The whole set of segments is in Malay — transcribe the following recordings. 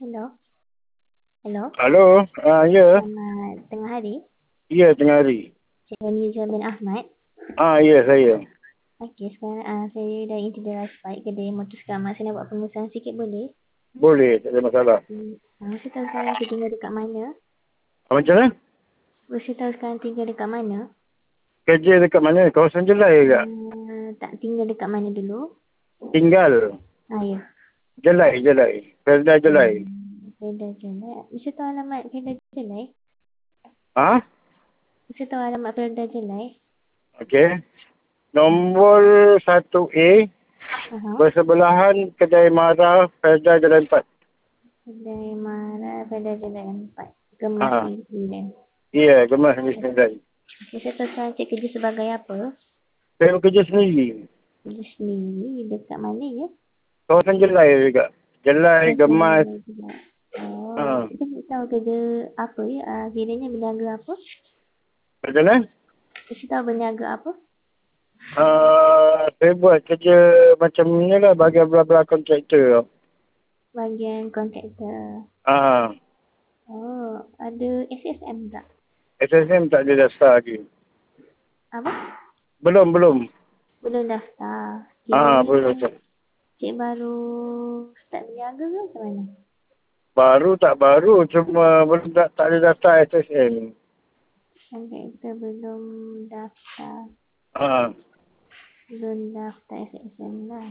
Hello. Hello. Halo, ya. Selamat tengah hari. Ya, tengah hari. Cik Nizam bin Ahmad. Ya, saya. Okey, sekarang saya dari Intidara Baik Kedai Motorskar. Mak saya nak buat pengurusan sikit boleh? Boleh, tak ada masalah. Saya tahu sekarang saya tinggal dekat mana? Macam mana? Saya tahu sekarang tinggal dekat mana? Kerja dekat mana? Kawasan Jelai ke? Tak tinggal dekat mana dulu? Tinggal. Ya. Jelai. Perda Jelai. Kedah Jelai. Saya tahu alamat Kedah Jelai? Ha? Saya tahu alamat Kedah Jelai? Okey. Nombor 1A. Bersebelahan Kedai Mara, Perda Jalan 4. Kedai Mara, Kedah Jelai 4. Gemas Negeri Sembilan. Ya, Gemas Negeri Sembilan. Saya tahu sekarang cik kerja sebagai apa? Saya bekerja sendiri. Kerja sendiri dekat mana ya? Kawasan Jelai juga. Jelai, Gemas. Kita tak tahu kerja apa ya? Kiranya berniaga apa? Macam mana? Kita tahu berniaga apa? Saya buat kerja macam ni lah, bahagian belah-belah kontraktor. Bahagian kontraktor. Ada SSM tak? SSM tak ada daftar lagi. Apa? Belum. Belum daftar. Belum daftar. Cik baru start berniaga ke macam mana? Baru tak baru, cuma belum tak ada daftar SSM. Kontraktor belum daftar. Belum daftar SSM lah.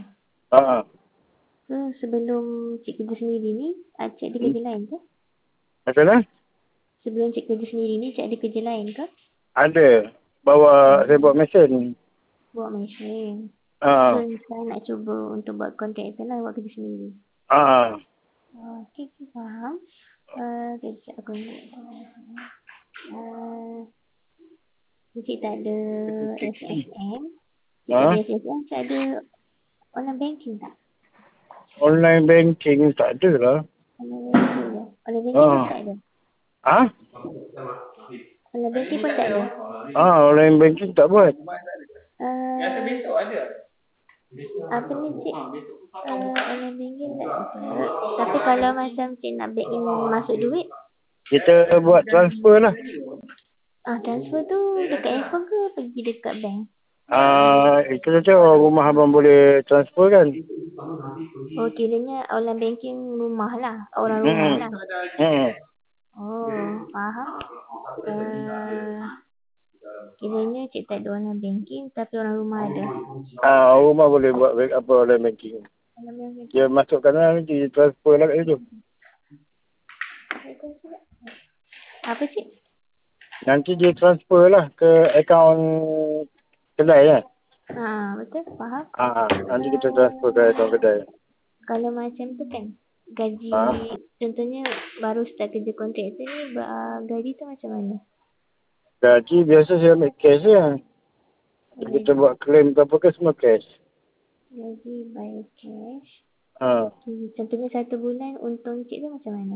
Sebelum cik kerja sendiri ni, cik ada kerja lain ke? Macam mana? Sebelum cik kerja sendiri ni, cik ada kerja lain ke? Ada. Saya buat mesin. Buat mesin. Saya nak cuba untuk buat kontraktor lah, buat kerja sendiri. Okey, faham. Kejap aku cik tak ada SSM. Cik tak ada SSM, cik ada online banking tak? Online banking tak ada lah. Online banking pun tak ada? Online banking pun tak ada? Online banking tak buat. Besok ada. Apa ni cik? Online banking tak ada. Tapi kalau macam cik nak bank in masuk duit? Kita buat transfer lah. Transfer tu dekat handphone ke pergi dekat bank? Itu saja rumah abang boleh transfer kan. Kiranya online banking rumah lah. Orang rumah lah. Faham. Kiranya cik tak ada online banking tapi orang rumah ada. Rumah boleh buat online banking. Dia masukkan lah nanti, transfer lah kat situ. Apa cik? Nanti dia transfer lah ke akaun kedai kan. Betul, faham. Nanti kita transfer ke akaun kedai. Kalau macam tu kan, gaji, contohnya baru start kerja kontraktor ni, gaji tu macam mana? Gaji biasa saya ambil cash je. Kita buat claim ke apa ke semua cash. Gaji by cash. Contohnya 1 bulan untung cik tu macam mana?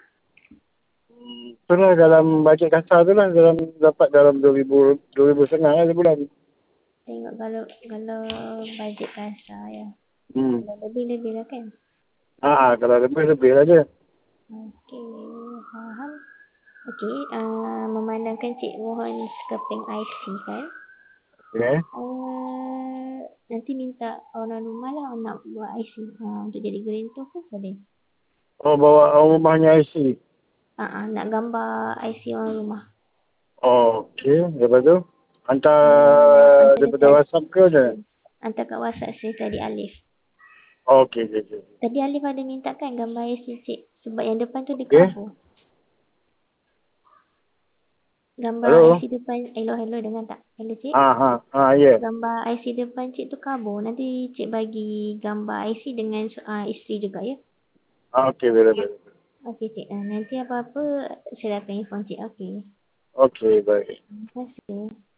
Itulah dalam bajet kasar tu lah. Dapat dalam 2,000 setengah lah sebulan. Tengok kalau bajet kasar ya. Kalau lebih lah kan? Kalau lebih lah je. Okey, faham. Okey, memandangkan cik mohon skeping IC kan? Okay. Nanti minta orang rumah lah nak buat IC untuk jadi guarantor ke boleh? Bawa orang rumahnya IC? Nak gambar IC orang rumah. Okey, lepas tu? Hantar daripada WhatsApp ke je? Hantar kat WhatsApp saya tadi Alif. Okey. Tadi Alif ada minta kan gambar IC cik. Sebab yang depan tu dia cover. Gambar IC depan, hello dengar tak? Hello cik? Ya. Gambar IC depan cik tu kabur. Nanti cik bagi gambar IC dengan isteri juga ya? Okey, boleh. Okey cik, nanti apa-apa saya datang inform cik, okey? Okey, baik. Terima kasih.